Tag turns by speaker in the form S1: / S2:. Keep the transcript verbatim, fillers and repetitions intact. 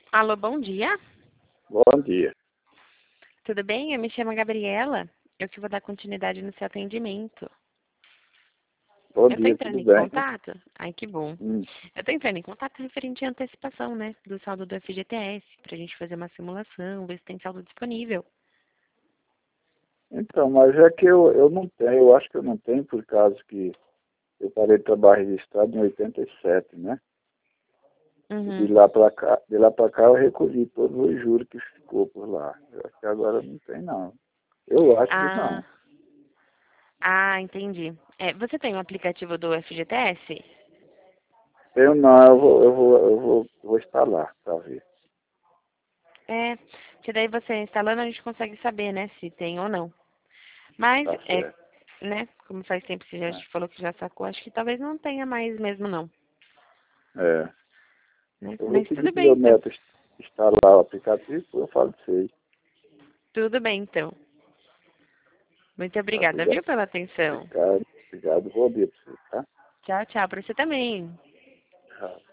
S1: Alô, bom dia.
S2: Bom dia.
S1: Tudo bem? Eu me chamo Gabriela. Eu que vou dar continuidade no seu atendimento.
S2: Bom
S1: Eu estou
S2: dia,
S1: entrando
S2: tudo
S1: em
S2: bem?
S1: contato? Ai, que bom.
S2: Hum.
S1: Eu estou entrando em contato referente à antecipação, né, do saldo do F G T S, para a gente fazer uma simulação, ver se tem saldo disponível.
S2: Então, mas é que eu, eu não tenho, eu acho que eu não tenho, por causa que eu parei de trabalhar registrado em oitenta e sete, né? E de
S1: Uhum.
S2: lá para cá, de lá para cá eu recolhi todos os juros que ficou por lá. Eu acho que agora não tem, não. Eu acho que
S1: Ah,
S2: não.
S1: ah, entendi. É, você tem o aplicativo do F G T S?
S2: Eu não, eu vou, eu vou, eu vou, vou instalar para ver.
S1: É, que daí você instalando a gente consegue saber, né, se tem ou não. Mas,
S2: Tá
S1: é,
S2: certo.
S1: né, como faz tempo que você já
S2: Né?
S1: falou que já sacou, acho que talvez não tenha mais mesmo, não.
S2: É.
S1: Né?
S2: Eu vou
S1: Mas
S2: pedir
S1: tudo
S2: para o
S1: bem,
S2: meu
S1: então.
S2: neto instalar o aplicativo, eu falo para vocês.
S1: Tudo bem, então. Muito
S2: Tá,
S1: obrigada,
S2: obrigado.
S1: viu, pela atenção.
S2: Obrigado. Obrigado. Bom dia para você, tá?
S1: Tchau, tchau. Para você também.
S2: Tchau.